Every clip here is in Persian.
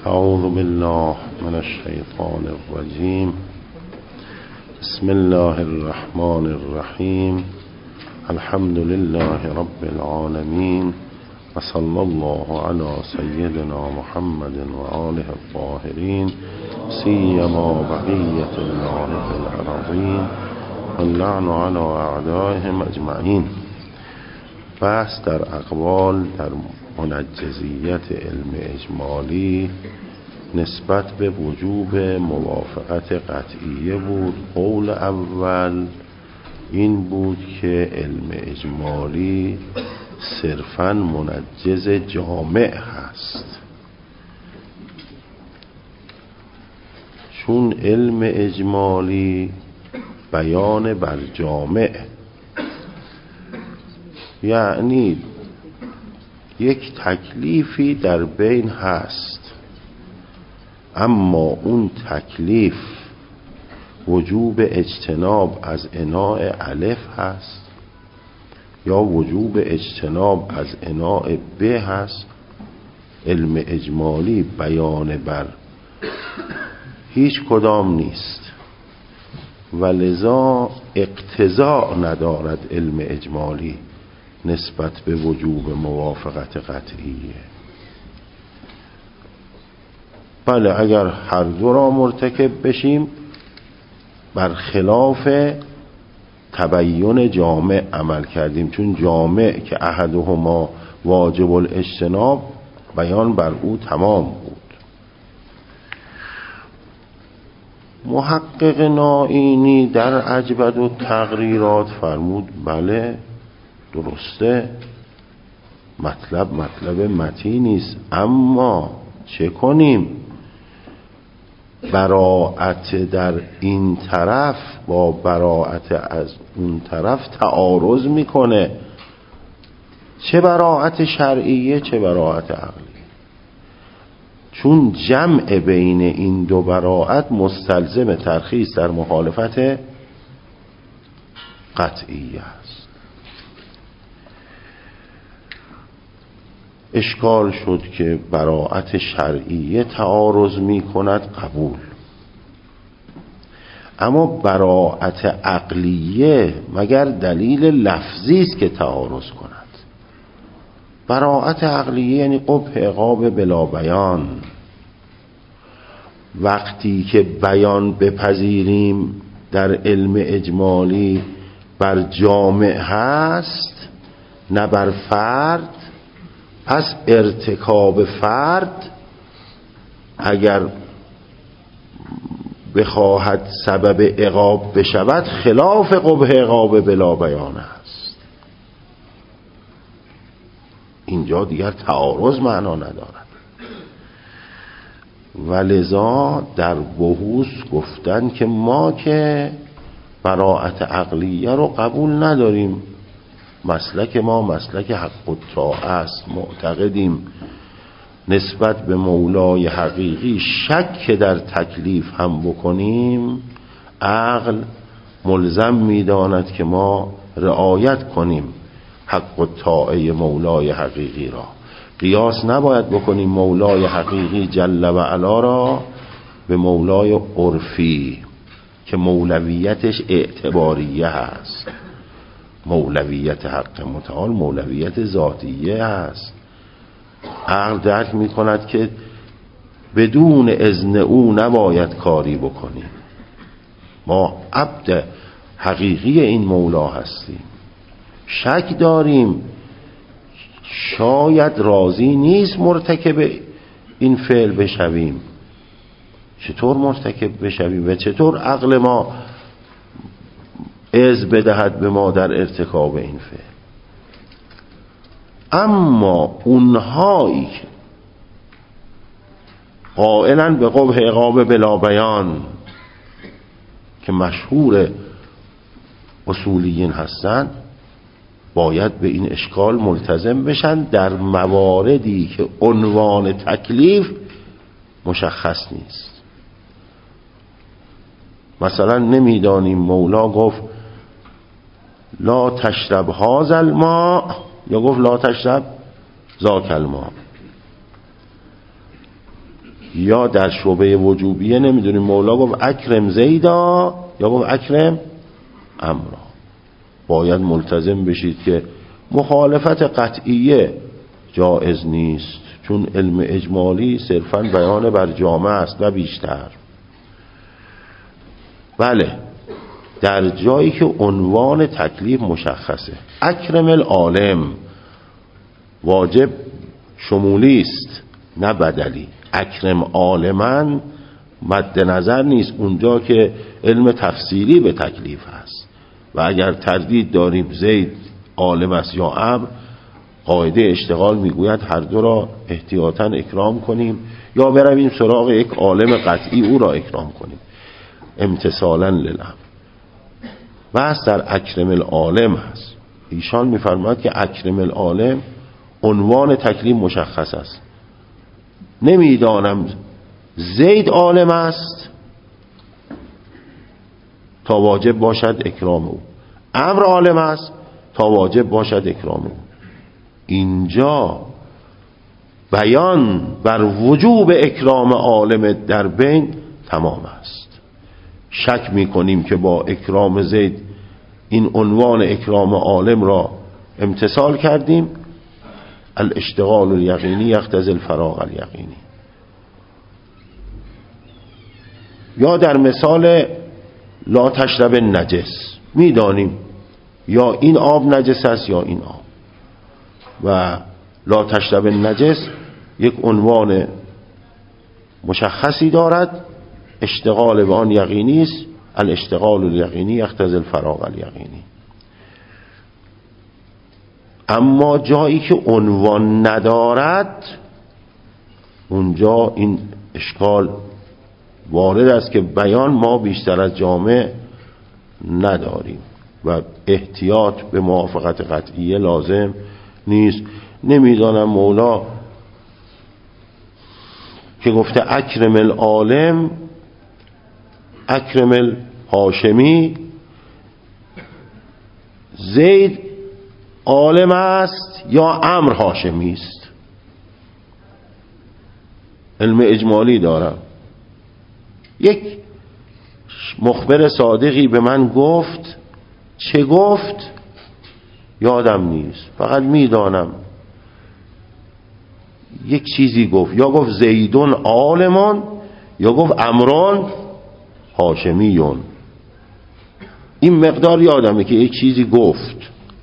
اعوذ بالله من الشیطان الرجیم. بسم الله الرحمن الرحیم. الحمد لله رب العالمین و صلی الله علی سیدنا محمد و آله الطاهرین سیما بقیة الله فی الارضین واللعن علی اعدائهم اجمعین. بحث در اقوال در منجزیت علم اجمالی نسبت به وجوب موافقت قطعیه بود. قول اول این بود که علم اجمالی صرفاً منجز جامع هست، چون علم اجمالی بیان بر جامع، یعنی یک تکلیفی در بین هست، اما اون تکلیف وجوب اجتناب از اناء الف هست یا وجوب اجتناب از اناء ب هست. علم اجمالی بیان بر هیچ کدام نیست و لذا اقتضاء ندارد علم اجمالی نسبت به وجوب موافقت قطعیه. بله، اگر هر دو را مرتکب بشیم بر خلاف تبیین جامع عمل کردیم، چون جامع که احدهما واجب الاجتناب بیان بر او تمام بود. محقق نائینی در اجود التقریرات فرمود بله درسته، مطلب متینی است، اما چه کنیم؟ براءت در این طرف با براءت از اون طرف تعارض میکنه، چه براءت شرعیه چه براءت عقلی، چون جمع بین این دو براءت مستلزم ترخیص در مخالفت قطعیه است. اشکال شد که براءت شرعیه تعارض می کند، قبول، اما براءت عقلیه مگر دلیل لفظی است که تعارض کند؟ براءت عقلیه یعنی قبح عقاب بلا بیان. وقتی که بیان بپذیریم در علم اجمالی بر جامع هست نه بر فرد، پس ارتکاب فرد اگر بخواهد سبب عقاب بشود خلاف قبح عقاب بلا بیان است. اینجا دیگر تعارض معنا ندارد و لذا در بحوث گفتن که ما که براءت عقلیه رو قبول نداریم، مسلک ما مسلک حق الطاعه است، معتقدیم نسبت به مولای حقیقی شک در تکلیف هم بکنیم عقل ملزم می‌داند که ما رعایت کنیم حق الطاعه مولای حقیقی را. قیاس نباید بکنیم مولای حقیقی جل و علا را به مولای عرفی که مولویتش اعتباریه هست. مولویت حق متعال مولویت ذاتیه است. عقل درک می کند که بدون اذن او نباید کاری بکنیم. ما عبد حقیقی این مولا هستیم، شک داریم شاید راضی نیست مرتکب این فعل بشویم. چطور مرتکب بشویم و چطور عقل ما اذن بدهد به ما در ارتکاب این فعل؟ اما اونهایی که قائلن به قبح عقاب بلا بیان که مشهور اصولیین هستن باید به این اشکال ملتزم بشن در مواردی که عنوان تکلیف مشخص نیست. مثلا نمیدانیم مولا گفت لا تشرب هذا الماء یا گفت لا تشرب ذاک الماء. یا در شعبه وجوبیه نمیدونیم مولا گفت اکرم زیدا یا گفت اکرم امرا. باید ملتزم بشید که مخالفت قطعیه جائز نیست، چون علم اجمالی صرفاً بیان بر جامعه است و بیشتر. بله، در جایی که عنوان تکلیف مشخصه، اکرم العالم واجب شمولی است نه بدلی. اکرم عالمن مد نظر نیست اونجا که علم تفسیری به تکلیف هست و اگر تردید داریم زید عالم است یا امر، قاعده اشتغال میگوید هر دو را احتیاطاً اکرام کنیم یا برویم سراغ یک عالم قطعی او را اکرام کنیم امتثالاً للامر. بحث در اکرم العالم هست. ایشان میفرماید که اکرم العالم عنوان تکلیف مشخص است. نمیدانم زید عالم است تا واجب باشد اکرام او، امر عالم است تا واجب باشد اکرام او. اینجا بیان بر وجوب اکرام عالم در بین تمام است. شک میکنیم که با اکرام زید این عنوان اکرام عالم را امتثال کردیم. الاشتغال الیقینی یقتضی الفراغ الیقینی. یا در مثال لا تشرب نجس میدانیم یا این آب نجس است یا این آب، و لا تشرب نجس یک عنوان مشخصی دارد، اشتغال به آن یقینی است. الاشتغال الیقینی یقتضی الفراغ الیقینی. اما جایی که عنوان ندارد اونجا این اشکال وارد است که بیان ما بیشتر از جامع نداریم و احتیاط به موافقت قطعیه لازم نیست. نمیدانم مولا که گفته اکرم العالم اکرم الهاشمی، زید عالم است یا امر هاشمی است. علم اجمالی دارم. یک مخبر صادقی به من گفت، چه گفت یادم نیست، فقط میدانم یک چیزی گفت، یا گفت زیدون عالمون یا گفت امران هاشمیون. این مقدار یادمه که یک چیزی گفت.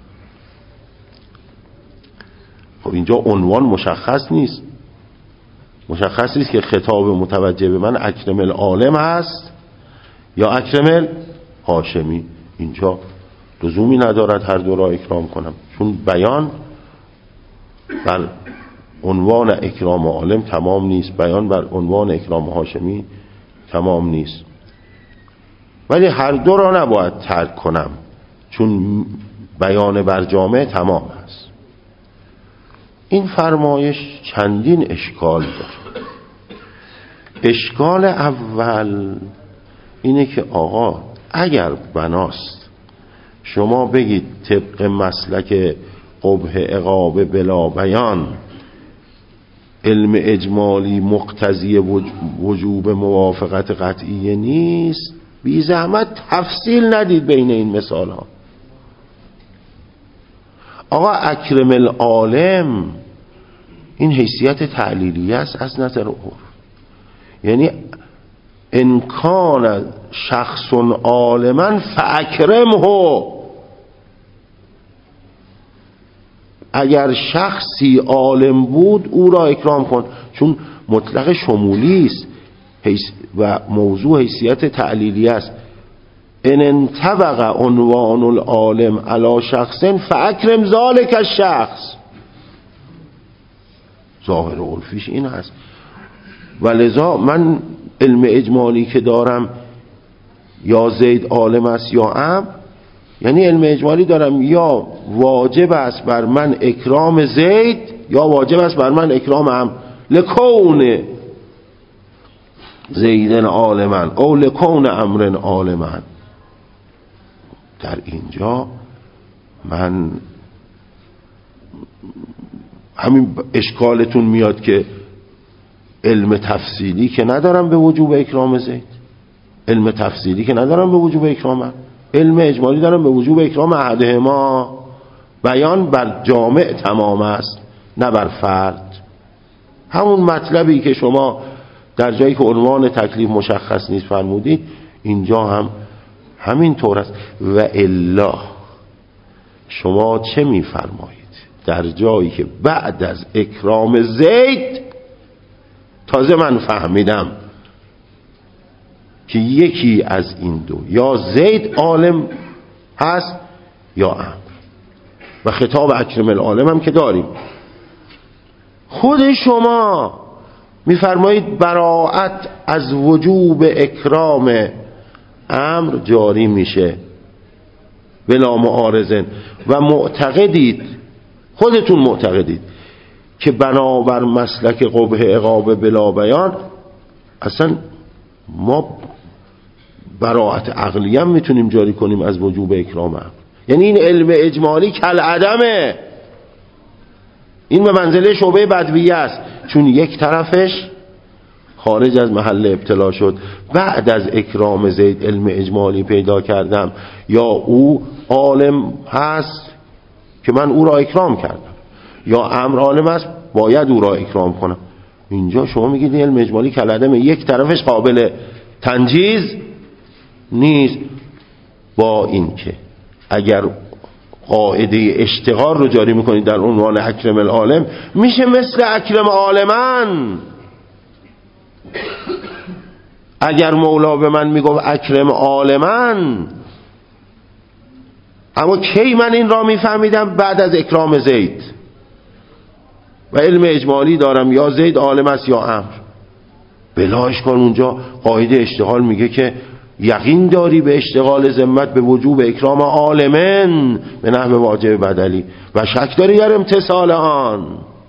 خب اینجا عنوان مشخص نیست. مشخص نیست که خطاب متوجه به من اکرم العالم هست یا اکرم الهاشمی. اینجا لزومی ندارد هر دو را اکرام کنم، چون بیان بر عنوان اکرام عالم تمام نیست، بیان بر عنوان اکرام هاشمی تمام نیست. ولی هر دو را نباید ترک کنم چون بیان بر جامع تمام است. این فرمایش چندین اشکال داره. اشکال اول اینه که آقا اگر بناست شما بگید طبق مسلک قبح عقاب بلا بیان علم اجمالی مقتضی وجوب موافقت قطعی نیست، بی زحمت تفصیل ندید بین این مثال ها. آقا اکرم العالم این حیثیت تعلیلیه است از نظر عرف. یعنی انکان شخص عالما فاکرمه، اگر شخصی عالم بود او را اکرام کن، چون مطلق شمولی است و موضوع حیثیت تعلیلیه است. ان انطبق عنوان العالم علی شخص فاکرم ذلک الشخص. ظاهر عرفیش این هست. ولذا من علم اجمالی که دارم یا زید عالم است یا امر، یعنی علم اجمالی دارم یا واجب است بر من اکرام زید یا واجب است بر من اکرام امر، لکون زیدن عالمن او لکون امرن عالمن. در اینجا من همین اشکالتون میاد که علم تفصیلی که ندارم به وجوب اکرام زید، علم تفصیلی که ندارم به وجوب اکرام، علم اجمالی دارم به وجوب اکرام احدهما. بیان بر جامع تمام است نه بر فرد. همون مطلبی که شما در جایی که عنوان تکلیف مشخص نیست فرمودید، اینجا هم همین طور است. و الا شما چه میفرمایید در جایی که بعد از اکرام زید تازه من فهمیدم که یکی از این دو، یا زید عالم هست یا امر، و خطاب اکرم العالم هم که داریم. خود شما میفرمایید براءت از وجوب اکرام امر جاری میشه بلا معارضن، و معتقدید، خودتون معتقدید که بنابر مسلک قبح عقاب بلا بیان اصلا ما براءت عقلی هم میتونیم جاری کنیم از وجوب اکرام امر. یعنی این علم اجمالی کالعدمه، این به منزله شعبه بدویه است، چون یک طرفش خارج از محل ابتلا شد. بعد از اکرام زید علم اجمالی پیدا کردم، یا او عالم هست که من او را اکرام کردم، یا امر عالم است باید او را اکرام کنم. اینجا شما میگید علم اجمالی کالعدمه، یک طرفش قابل تنجیز نیست. با این که اگر قاعده اشتغال رو جاری میکنید در عنوان اکرم العالم، میشه مثل اکرم عالمن. اگر مولا به من میگفت اکرم عالمن، اما کی من این را میفهمیدم؟ بعد از اکرام زید و علم اجمالی دارم، یا زید عالم است یا امر. بلا اشکال اونجا قاعده اشتغال میگه که یقین داری به اشتغال ذمت به وجوب اکرام عالمن به نحو واجب بدلی و شک داری در امتثال آن.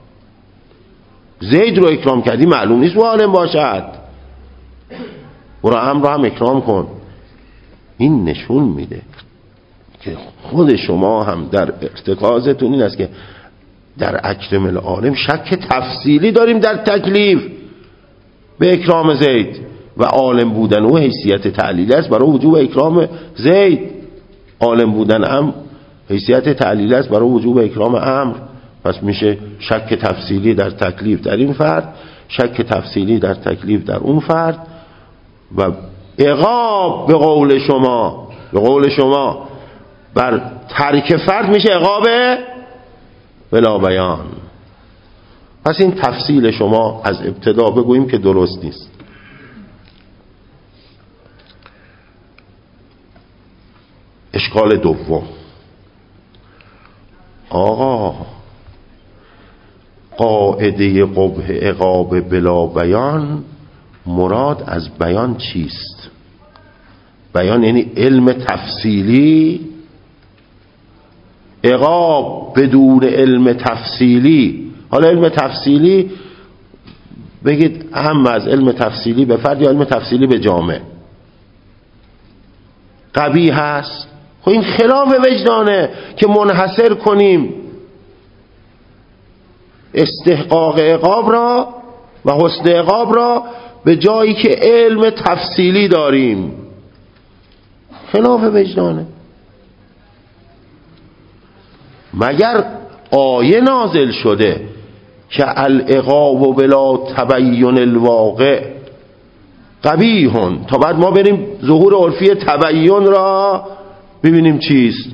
زید رو اکرام کردی معلوم نیست و عالم باشد، برو امر رو هم اکرام کن. این نشون میده که خود شما هم در ارتکازتون این است که در اکرم العالم شک تفصیلی داریم در تکلیف به اکرام زید، و عالم بودن او حیثیت تعلیل است برای وجوب اکرام زید، عالم بودن امر حیثیت تعلیل است برای وجوب اکرام امر. پس میشه شک تفصیلی در تکلیف در این فرد، شک تفصیلی در تکلیف در اون فرد، و عقاب به قول شما بر ترک فرد میشه عقاب بلا بیان. پس این تفصیل شما از ابتدا بگوییم که درست نیست. اشکال دوم، آقا قاعده قبح عقاب بلا بیان مراد از بیان چیست؟ بیان یعنی علم تفصیلی، عقاب بدون علم تفصیلی. حالا علم تفصیلی بگید اهم از علم تفصیلی به فرد یا علم تفصیلی به جامع قبیح هست. خب این خلاف وجدانه که منحصر کنیم استحقاق عقاب را و حسن عقاب را به جایی که علم تفصیلی داریم. خلاف وجدانه. مگر آیه نازل شده که العقاب بلا تبین الواقع قبیحون، تا بعد ما بریم ظهور عرفی تبین را ببینیم چیست.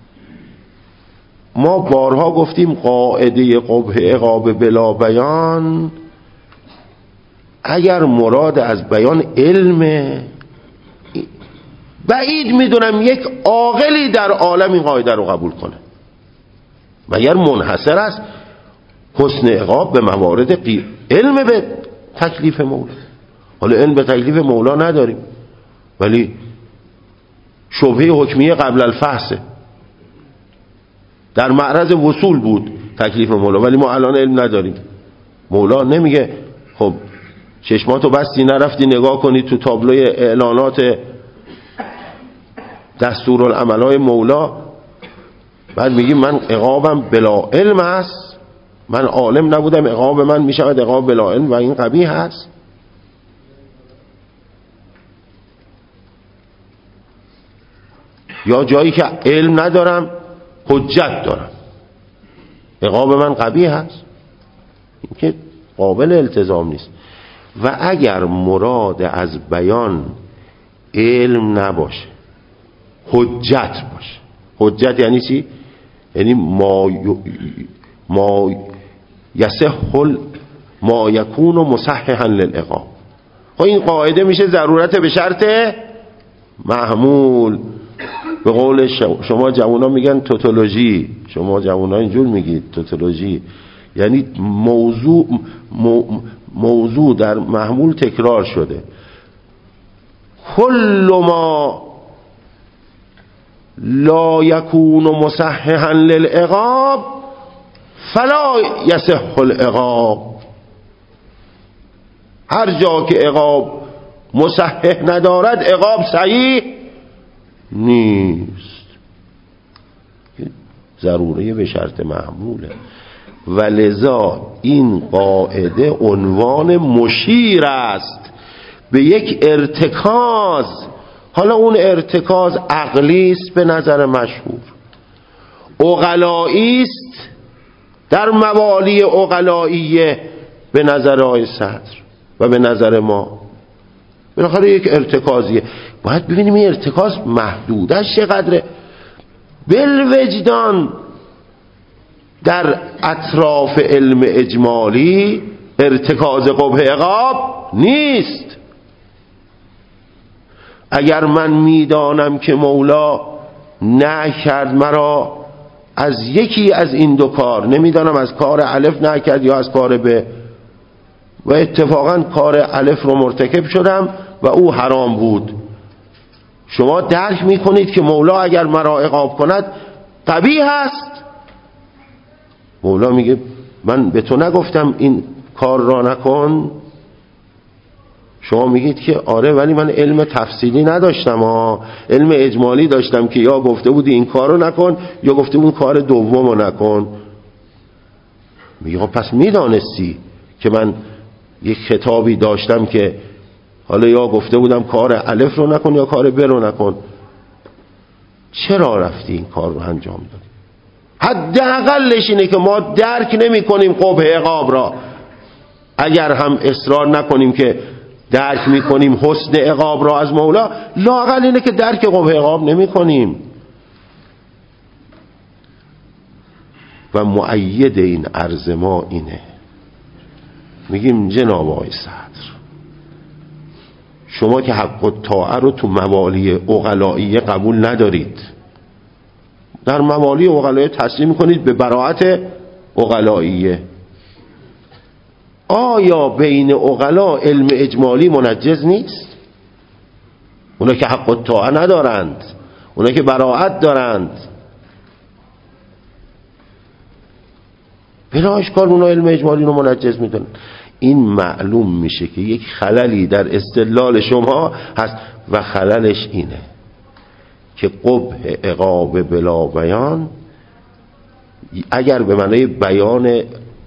ما بارها گفتیم قاعده قبح عقاب بلا بیان اگر مراد از بیان علم، بعید میدونم یک عاقلی در عالم این قاعده رو قبول کنه. مگر منحصر است حسن عقاب به موارد علم به تکلیف مولا. حالا علم به تکلیف مولا نداریم، ولی شبهه حکمیه قبل الفحص در معرض وصول بود تکلیف مولا، ولی ما الان علم نداریم. مولا نمیگه خب چشماتو بستی نرفتی نگاه کنی تو تابلوی اعلانات دستورالعملای مولا، بعد میگیم من عقابم بلا علم است، من عالم نبودم عقاب من میشود عقاب بلا علم و این قبیح هست. یا جایی که علم ندارم حجت دارم عقاب من قبیح هست، این که قابل التزام نیست. و اگر مراد از بیان علم نباشه حجت باشه، حجت یعنی چی؟ یعنی ما یصح ما یکون مصححا للعقاب. خب این قاعده میشه ضرورت به شرط محمول. به قول شما جوونا میگن توتولوژی، شما جوونا اینجور میگید توتولوژی، یعنی موضوع در محمول تکرار شده. کل ما لا یکون مصححا للعقاب فلا یصح العقاب. هر جا که عقاب مصحح ندارد عقاب صحیح نیست. ضروری به شرط محموله. و لذا این قاعده عنوان مشیر است به یک ارتکاز. حالا اون ارتکاز عقلی است به نظر مشهور، عقلایی است در موالی عقلاییه به نظر آقای صدر و به نظر ما. بالاخره یک ارتکازیه، باید ببینیم این ارتکاز محدودش چقدره. بالوجدان در اطراف علم اجمالی ارتکاز قبح عقاب نیست. اگر من میدانم که مولا نه کرد مرا از یکی از این دو کار، نمیدانم از کار الف نه کرد یا از کار ب، و اتفاقا کار الف رو مرتکب شدم و او حرام بود، شما درک میکنید که مولا اگر مرا عقاب کند قبیح است. مولا میگه من به تو نگفتم این کار را نکن؟ شما میگید که آره ولی من علم تفصیلی نداشتم، علم اجمالی داشتم که یا گفته بودی این کار رو نکن یا گفته بود کار دوم رو نکن. میگه پس میدانستی که من یک خطابی داشتم که حالا یا گفته بودم کار الف رو نکن یا کار ب رو نکن، چرا رفتی این کار رو انجام دادی؟ حداقلش اینه که ما درک نمی کنیم قبح عقاب را. اگر هم اصرار نکنیم که درک می کنیم حسن عقاب را از مولا، لااقل اینه که درک قبح عقاب نمی کنیم. و مؤید این عرض ما اینه، میگیم جناب آقای صدر شما که حق الطاعه رو تو موالی عقلائیه قبول ندارید، در موالی عقلائیه تسلیم کنید به براءت عقلائیه. آیا بین عقلا علم اجمالی منجز نیست؟ اونا که حق الطاعه ندارند، اونا که براءت دارند، بلا اشکال اونا علم اجمالی رو منجز میدونن. این معلوم میشه که یک خللی در استدلال شما هست و خللش اینه که قبح عقاب بلا بیان اگر به معنی بیان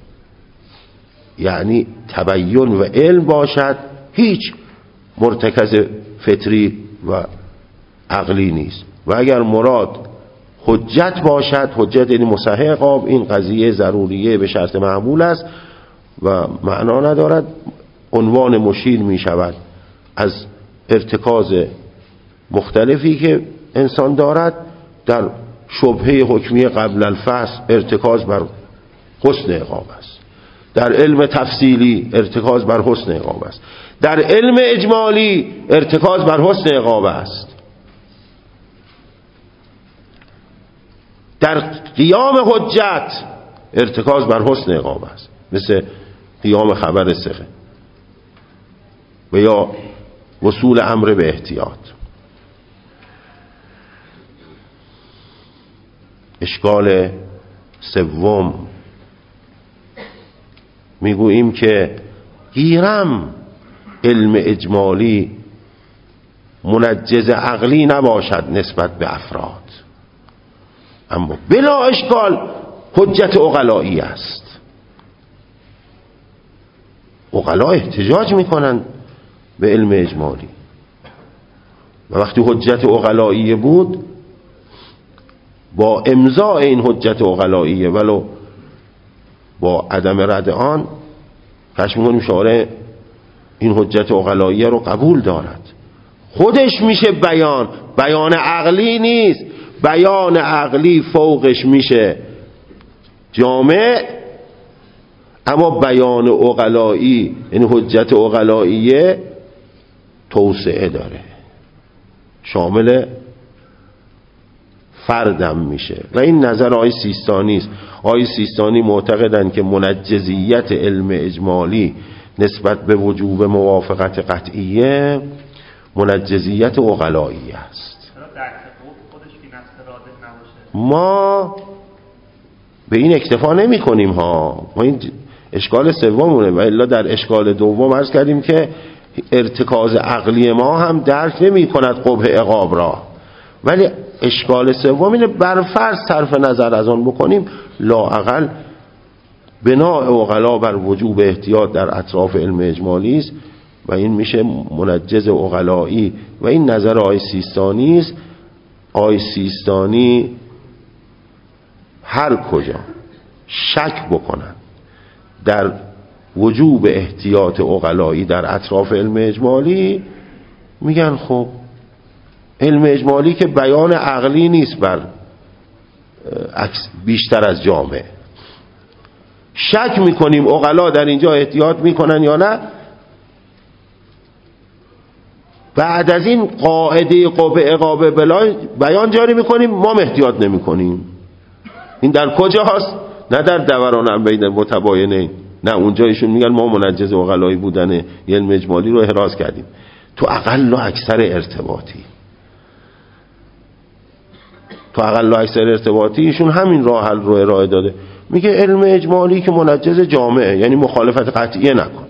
یعنی تبیین و علم باشد هیچ مرتکز فطری و عقلی نیست، و اگر مراد حجت باشد، حجت یعنی مصحح عقاب، این قضیه ضروریه به شرط معمول است و معنا ندارد. عنوان مشیر می شود از ارتکاز مختلفی که انسان دارد. در شبهه حکمی قبل الفصل ارتکاز بر حسن عقاب است، در علم تفصیلی ارتکاز بر حسن عقاب است، در علم اجمالی ارتکاز بر حسن عقاب است، در قیام حجت ارتکاز بر حسن عقاب است، مثل قیام خبر ثقه و یا وصول امر به احتیاط. اشکال سوم میگوییم که گیرم علم اجمالی منجز عقلی نباشد نسبت به افراد، اما بلا اشکال حجت عقلایی است. عقلا احتجاج میکنن به علم اجمالی و وقتی حجت عقلاییه بود با امضاء این حجت عقلاییه ولو با عدم رد آن کشف میکنیم شارع این حجت عقلاییه رو قبول دارد. خودش میشه بیان عقلی نیست، بیان عقلی فوقش میشه جامع، اما بیان عقلایی یعنی حجت عقلاییه توسعه داره، شامل فردم میشه. و این نظر آقای سیستانی است. آقای سیستانی معتقدند که منجزیت علم اجمالی نسبت به وجوب موافقت قطعیه منجزیت عقلایی است. ما به این اکتفا نمی کنیم ها، ما این اشکال سومونه و الا در اشکال دوم عرض کردیم که ارتکاز عقلی ما هم درک نمی کند قبح عقاب را، ولی اشکال سوم اینه برفرض صرف نظر از آن بکنیم لااقل بناء عقلا بر وجوب احتیاط در اطراف علم اجمالی است و این میشه منجز عقلایی و این نظر آقای سیستانی است. آقای سیستانی هر کجا شک بکنن در وجوب احتیاط عقلایی در اطراف علم اجمالی میگن خب علم اجمالی که بیان عقلی نیست بر بیشتر از جامع، شک میکنیم عقلا در اینجا احتیاط میکنن یا نه، بعد از این قاعده قبح عقاب بیان جاری میکنیم ما احتیاط نمیکنیم. این در کجاست؟ نه در دوران بین متباینین، نه اونجا ایشون میگن ما منجز عقلایی بودن علم اجمالی رو احراز کردیم. تو اقل و اکثر ارتباطی ایشون همین راه حل رو ارائه داده، میگه علم اجمالی که منجز جامعه یعنی مخالفت قطعیه نکن.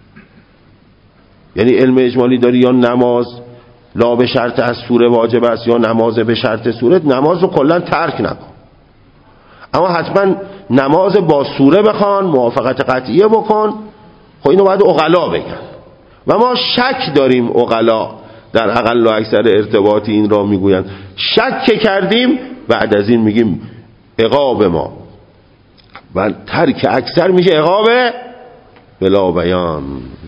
یعنی علم اجمالی داری یا نماز لا به شرط از سوره واجب است یا نماز به شرط سوره، نماز رو کلا ترک نکن، اما حتما نماز با سوره بخوان، موافقت قطعیه بکن. خب اینو باید عقلا بگن و ما شک داریم عقلا در اقل و اکثر ارتباطی این را میگویند. شک کردیم بعد از این میگیم عقاب ما و ترک اکثر میشه عقاب بلا بیان.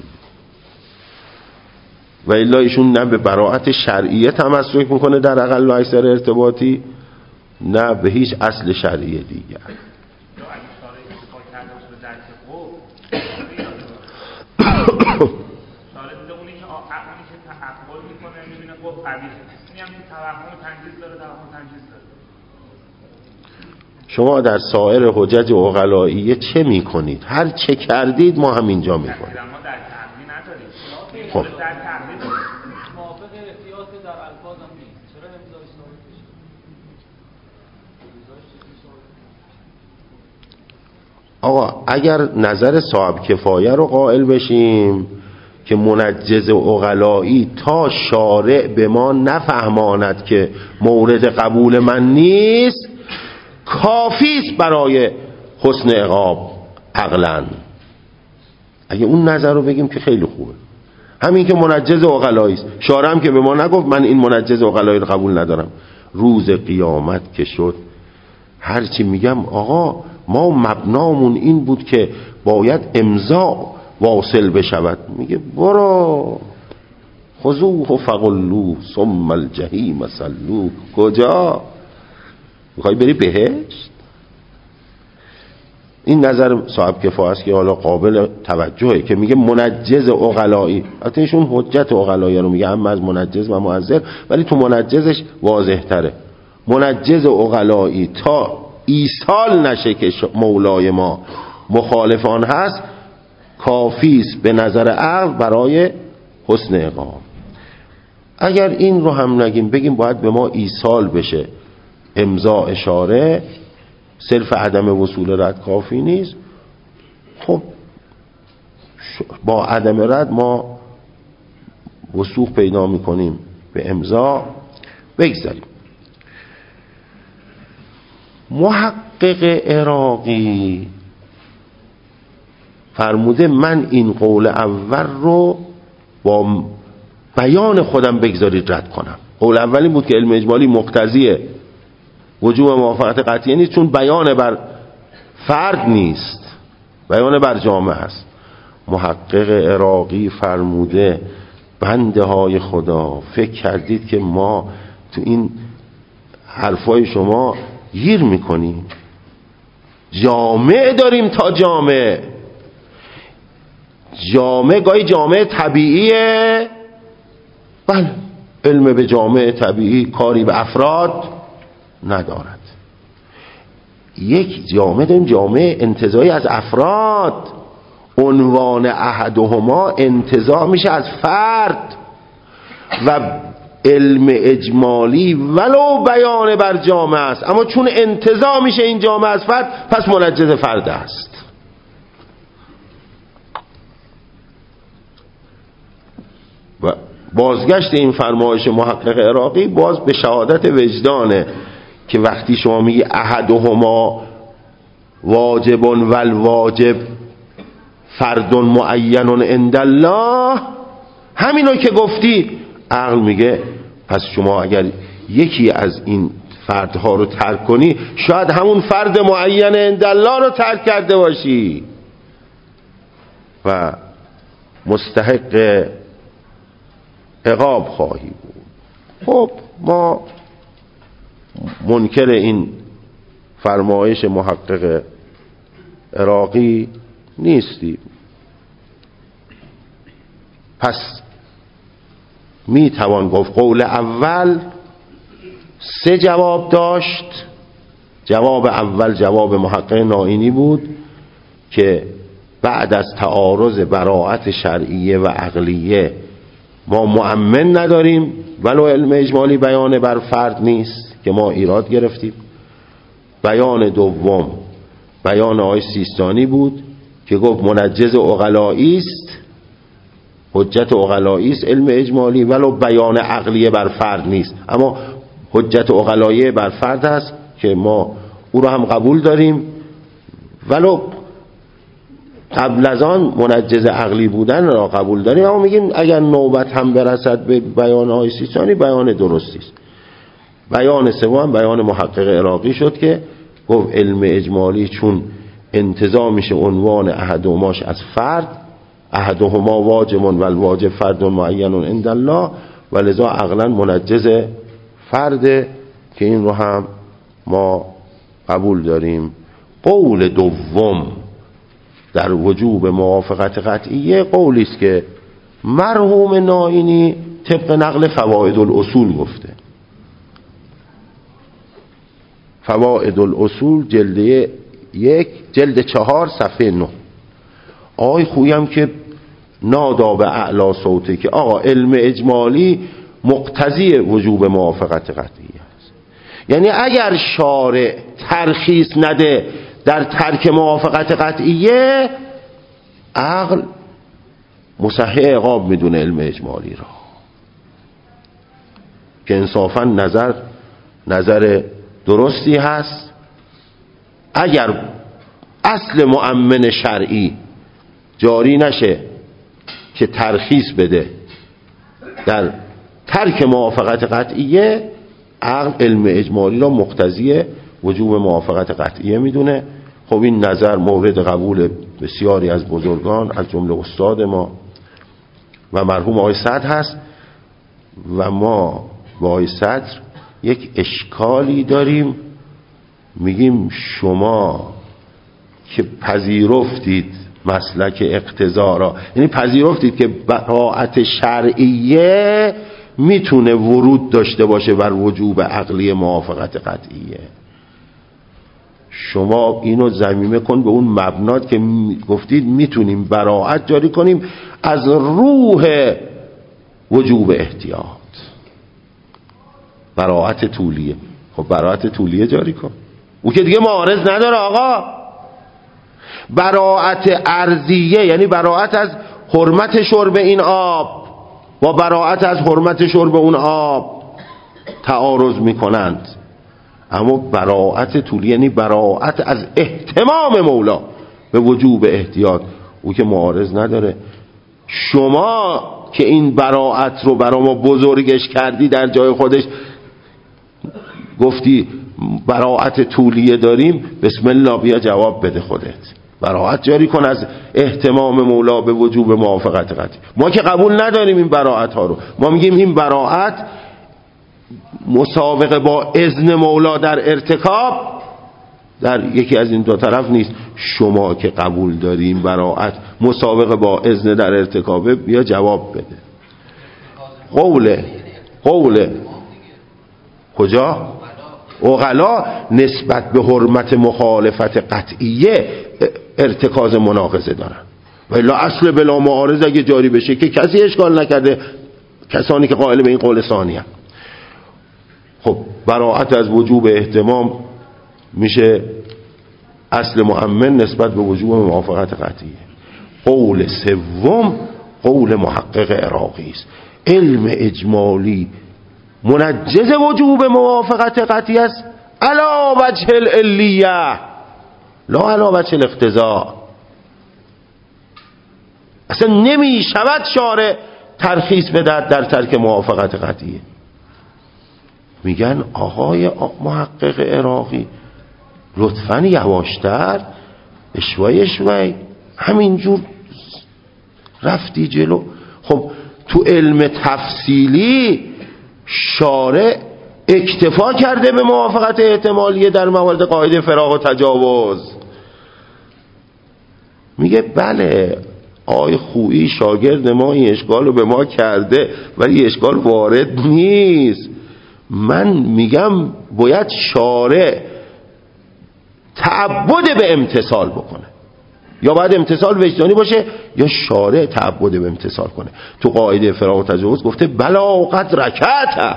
و الا ایشون نه به براءت شرعیه تمسک میکنه در اقل و اکثر ارتباطی، نه به هیچ اصل شرعیه دیگر. شما در سایر حجج عقلائیه چه میکنید؟ هر چه کردید ما هم اینجا میکنیم. خب آقا اگر نظر صاحب کفایه رو قائل بشیم که منجز عقلایی تا شارع به ما نفهماند که مورد قبول من نیست کافی است برای حسن عقاب عقلاً، اگه اون نظر رو بگیم که خیلی خوبه. همین که منجز عقلایی است، شارع هم که به ما نگفت من این منجز عقلایی رو قبول ندارم. روز قیامت که شد هرچی میگم آقا ما مبنامون این بود که باید امضا واصل بشود، میگه برو خذوه فغلوه ثم الجحیم صلوه. کجا میخوای بری بهشت؟ این نظر صاحب کفایه است که حالا قابل توجهه که میگه منجز عقلایی. البته ایشون حجت عقلایی رو میگه اما از منجز و معذر، ولی تو منجزش واضح تره. منجز عقلایی تا ایصال نشه که مولای ما مخالفان هست کافی است به نظر عقل برای حسن عقاب. اگر این رو هم نگیم بگیم باید به ما ایصال بشه امضا اشاره، صرف عدم وصول رد کافی نیست، خب با عدم رد ما وثوق پیدا میکنیم به امضا. بگذاریم محقق عراقی فرموده من این قول اول رو با بیان خودم بگذارید رد کنم. قول اولی بود که علم اجمالی مقتضی وجوب موافقت قطعیه نیست، چون بیان بر فرد نیست، بیان بر جامعه است. محقق عراقی فرموده بنده های خدا، فکر کردید که ما تو این حرفای شما گیر میکنیم؟ جامعه داریم تا جامعه گاهی جامعه طبیعیه. بله، علم به جامعه طبیعی کاری به افراد ندارد. یک جامعه داریم، جامعه انتزاعی از افراد. عنوان احدهما انتزاع میشه از فرد و علم اجمالی ولو بیان بر جامعه است، اما چون انتزاع میشه این جامعه از فرد، پس منجز فرد است. و بازگشت این فرمایش محقق عراقی باز به شهادت وجدانه که وقتی شما میگی احدهما واجب والواجب فرد معین عند الله، همینو که گفتی، عقل میگه پس شما اگر یکی از این فردها رو ترک کنی، شاید همون فرد معین عند الله رو ترک کرده باشی و مستحق عقاب خواهی بود. خب ما منکر این فرمایش محقق عراقی نیستیم. پس می توان گفت قول اول 3 جواب داشت. جواب اول جواب محقق نائینی بود که بعد از تعارض براءت شرعیه و عقلیه ما مؤمن نداریم، ولو علم اجمالی بیان بر فرد نیست که ما ایراد گرفتیم. بیان دوم بیان آقای سیستانی بود که گفت منجز عقلایی است، حجت عقلایی است علم اجمالی، ولو بیان عقلیه بر فرد نیست، اما حجت عقلایی بر فرد است که ما او را هم قبول داریم، ولو قبل از آن منجز عقلی بودن را قبول داریم، اما میگیم اگر نوبت هم برسد به بیان آقای سیستانی بیان درستی است. بیان سوم بیان محقق عراقی شد که گفت علم اجمالی چون انتزاع میشه عنوان احدهماش از فرد، احدهما واجب والواجب فرد معین عند الله، ولذا عقلا منجز فرده که این رو هم ما قبول داریم. قول دوم در وجوب موافقت قطعیه قولی است که مرحوم نائینی طبق نقل فوائد الاصول گفته. فوائد الاصول جلد 4 صفحه 9. آقای خویم که نادا به اعلی صوته که آقا علم اجمالی مقتضی وجوب موافقت قطعیه است، یعنی اگر شارع ترخیص نده در ترک موافقت قطعیه، عقل مصحح عقاب میدونه علم اجمالی را، که انصافا نظر درستی هست. اگر اصل مؤمن شرعی جاری نشه که ترخیص بده در ترک موافقت قطعیه، عقل علم اجمالی را مقتضی وجوب موافقت قطعیه میدونه. خب این نظر مورد قبول بسیاری از بزرگان از جمله استاد ما و مرحوم آقای صدر هست. و ما با آقای صدر یک اشکالی داریم، میگیم شما که پذیرفتید مسلک اقتضا را، یعنی پذیرفتید که براءت شرعیه میتونه ورود داشته باشه بر وجوب عقلی موافقت قطعیه، شما اینو ضمیمه کن به اون مبنات که گفتید میتونیم براءت جاری کنیم از روح وجوب احتیاط، براءت طولیه. خب براءت طولیه جاری کن، او که دیگه معارض نداره آقا. براءت ارضیه یعنی براءت از حرمت شرب این آب و براءت از حرمت شرب اون آب تعارض میکنند، اما براءت طولی یعنی براءت از اهتمام مولا به وجوب احتیاط، او که معارض نداره. شما که این براعت رو برای ما بزرگش کردی، در جای خودش گفتی براعت طولیه داریم، بسم الله بیا جواب بده خودت، براعت جاری کن از اهتمام مولا به وجوب موافقت قطعی. ما که قبول نداریم این براعت ها رو، ما میگیم این براعت مسابقه با اذن مولا در ارتکاب در یکی از این دو طرف نیست. شما که قبول داریم براعت مسابقه با اذن در ارتکابه، بیا جواب بده. قوله کجا؟ عقلا نسبت به حرمت مخالفت قطعیه ارتکاز مناقضه دارن، ولی اصل بلا معارض اگه جاری بشه که کسی اشکال نکرده، کسانی که قائل به این قول ثانی هم. خب براعت از وجوب اهتمام میشه اصل مؤمن نسبت به وجوب موافقت قطعیه. قول سوم قول محقق عراقی است. علم اجمالی منجز وجوب موافقت قطعی است علی وجه العلیه لا علی وجه الاقتضاء. اصلا نمی شود شارع ترخیص بدهد در ترک موافقت قطعیه. میگن آقای محقق عراقی لطفاً یواشتر، اشوای همینجور رفتی جلو. خب تو علم تفصیلی شارع اکتفا کرده به موافقت احتمالیه در موارد قاعده فراغ و تجاوز. میگه بله آقای خویی شاگرد ما این اشکال رو به ما کرده، ولی اشکال وارد نیست. من میگم باید شارع تعبد به امتثال بکنه، یا باید امتثال وجدانی باشه یا شارع تعبد به امتثال کنه. تو قاعده فراغ و تجاوز گفته بلا قد رکعت.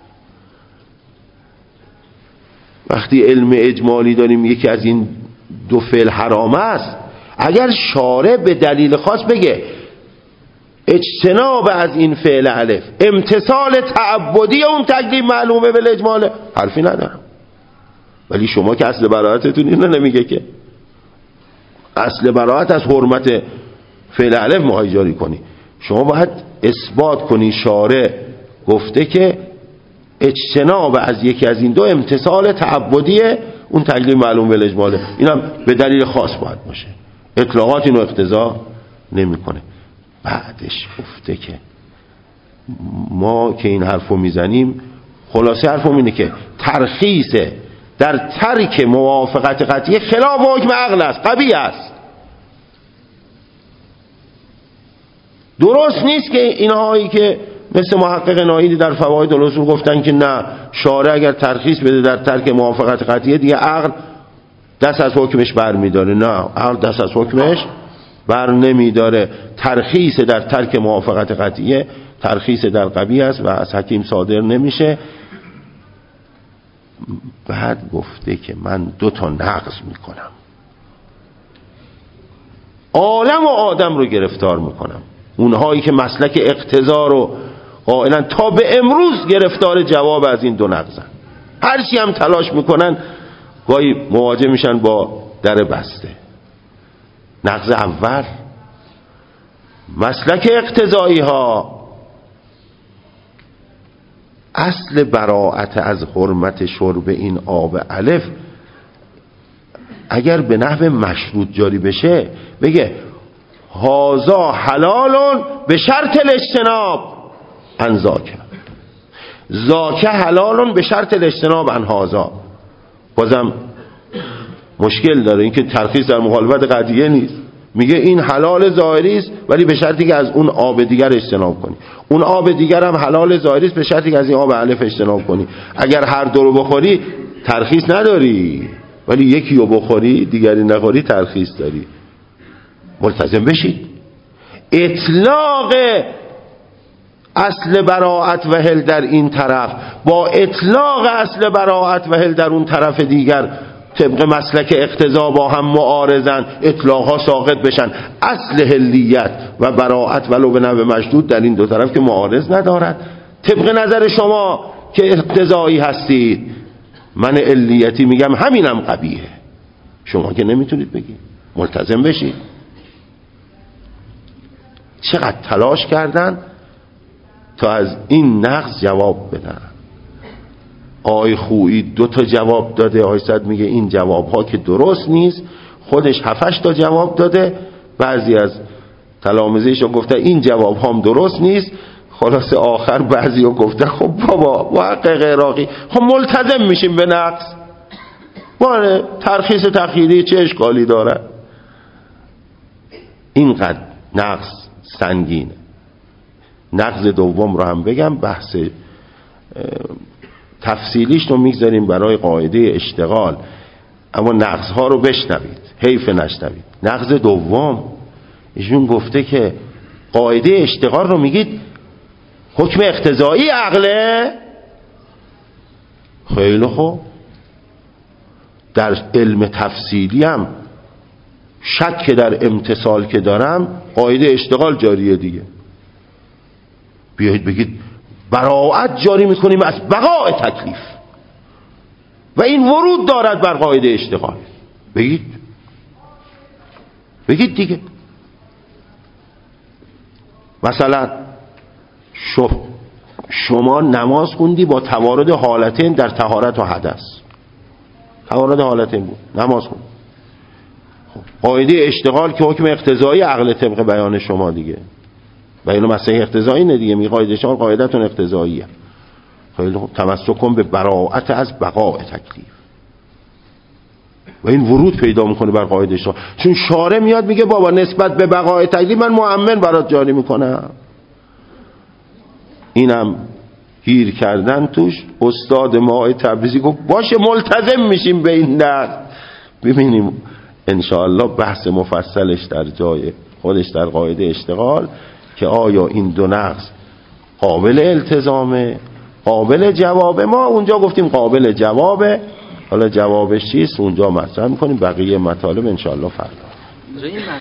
وقتی علم اجمالی داریم یکی از این دو فعل حرام است، اگر شارع به دلیل خاص بگه اجتناب از این فعل الف امتثال تعبدی اون تکلیف معلومه بالاجمال، حرفی ندارم. ولی شما که اصل براعتتون اینو نمیگه که اصل براعت از حرمت فعل الف میخوای جاری کنی، شما باید اثبات کنی شارع گفته که اجتناب از یکی از این دو امتثال تعبدی اون تکلیف معلوم بالاجماله. اینم به دلیل خاص باید باشه. اطلاقات اینو اقتضا نمیکنه. بعدش گفته که ما که این حرفو میزنیم، خلاصه حرفم اینه که ترخیص در ترک موافقت قطعی خلاف حکم عقل است، قبیح است. درست نیست که اینهایی که مثل محقق ناییدی در فواید الاصول گفتن که نه، شارع اگر ترخیص بده در ترک موافقت قطعی دیگه عقل دست از حکمش بر میداره. نه، عقل دست از حکمش بر نمیداره. ترخیص در ترک موافقت قطعی ترخیص در قبیح است و از حکیم صادر نمیشه. بعد گفته که من 2 نقض میکنم، عالم و آدم رو گرفتار میکنم. اونهایی که مسلک اقتضا رو قائلن تا به امروز گرفتار جواب از این 2 نقضن، هرچی هم تلاش میکنن گاهی مواجه میشن با در بسته. نقض اول، مسلک اقتضایی ها اصل براعت از حرمت شرب این آب الف اگر به نحو مشروط جاری بشه بگه هازا حلالون به شرط الاجتناب عن ذاک، ذاک حلالون به شرط الاجتناب عن هازا. بازم مشکل داره، این که ترخیص در مخالفت قطعیه نیست. میگه این حلال ظاهری است ولی به شرطی که از اون آب دیگر اجتناب کنی. اون آب دیگر هم حلال ظاهری است به شرطی که از این آب الف اجتناب کنی. اگر هر دو رو بخوری ترخیص نداری، ولی یکی رو بخوری دیگری نخوری ترخیص داری. ملتزم بشید. اطلاق اصل براعت و حل در این طرف با اطلاق اصل براعت و حل در اون طرف دیگر طبق مسلک اقتضا با هم معارضن، اطلاقها ساقط بشن. اصل حلیت و براعت ولو به نحو مشدود در این 2 طرف که معارض ندارد. طبق نظر شما که اقتضایی هستید، من علیتی میگم همینم قبیحه، شما که نمیتونید بگید. ملتزم بشید. چقدر تلاش کردن تا از این نقص جواب بدن. آقای خویی 2 تا جواب داده، آقای صد میگه این جوابها که درست نیست، خودش 7-8 تا جواب داده، بعضی از تلامذه‌اش گفته این جواب هم درست نیست. خلاص آخر بعضی ها گفته خب بابا محقق عراقی خب ملتزم میشیم به نقص، باره ترخیص تخییری چه اشکالی داره؟ اینقدر نقص سنگینه. نقض دوم رو هم بگم، بحث تفصیلیش رو میگذاریم برای قاعده اشتغال، اما نقض ها رو بشنوید، حیف نشنوید. نقض دوم ایشون گفته که قاعده اشتغال رو میگید حکم اقتضایی عقله. خیلی خوب، در علم تفصیلی هم شک در امتصال که دارم قاعده اشتغال جاریه دیگه. بیایید بگید براءت جاری میکنیم از بقاء تکلیف و این ورود دارد بر قاعده اشتغال. بگید دیگه. مثلا شما نماز خوندی با توارد حالتین در طهارت و حدث، توارد حالتین بود، نماز خوند. قاعده اشتغال که حکم اقتضایی عقل طبق بیان شما دیگه، بیان مسئله اقتضایی نه دیگه، می قاعده شما قاعدتون اقتضاییه. خیلی تمسک کن به براءت از بقاء تکلیف و این ورود پیدا میکنه بر قاعده شما. چون شارع میاد میگه بابا نسبت به بقاء تکلیف من مؤمن برات جاری میکنم. اینم گیر کردن توش. استاد ما تبریزی گفت باشه ملتزم میشیم به این نقض. ببینیم انشاءالله بحث مفصلش در جای خودش در قاعده اشتغال که آیا این 2 نقض قابل التزامه، قابل جوابه. ما اونجا گفتیم قابل جوابه، حالا جوابش چیست اونجا مطرح میکنیم، بقیه مطالب انشاءالله فردا.